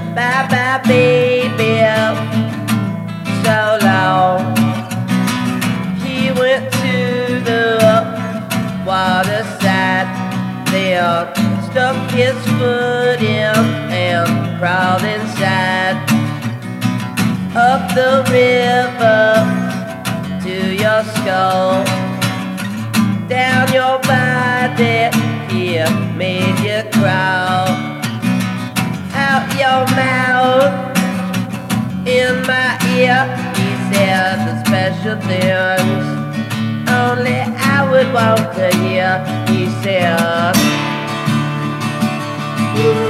Bye bye baby, so long. He went to the waterside, there stuck his foot in and crawled inside. Up the river to your skull, down your body, here made you crawl. Out your mouth, in my ear, he said the special things only I would want to hear. He said,